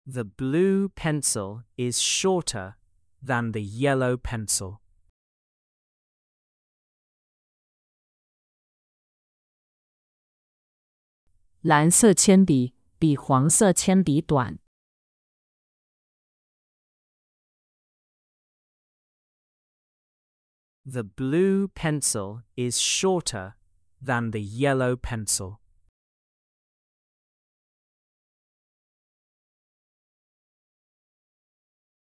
The blue pencil is shorter than the yellow pencil. 蓝色铅笔比黄色铅笔短。 The blue pencil is shorter than the yellow pencil.